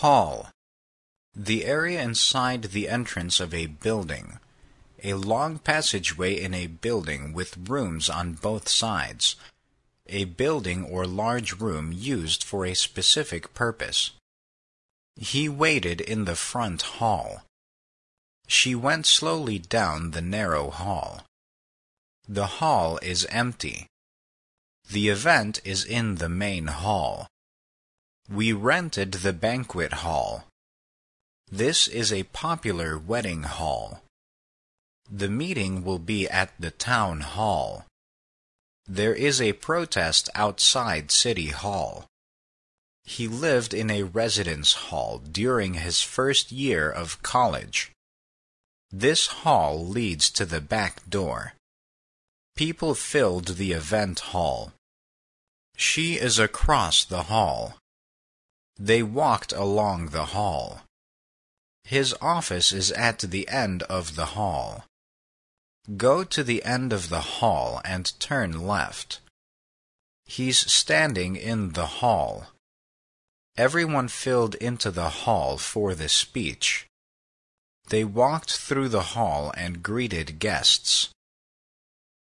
Hall. The area inside the entrance of a building. A long passageway in a building with rooms on both sides. A building or large room used for a specific purpose. He waited in the front hall. She went slowly down the narrow hall. The hall is empty. The event is in the main hall. We rented the banquet hall. This is a popular wedding hall. The meeting will be at the town hall. There is a protest outside City Hall. He lived in a residence hall during his first year of college. This hall leads to the back door. People filled the event hall. She is across the hall. They walked along the hall. His office is at the end of the hall. Go to the end of the hall and turn left. He's standing in the hall. Everyone filled into the hall for the speech. They walked through the hall and greeted guests.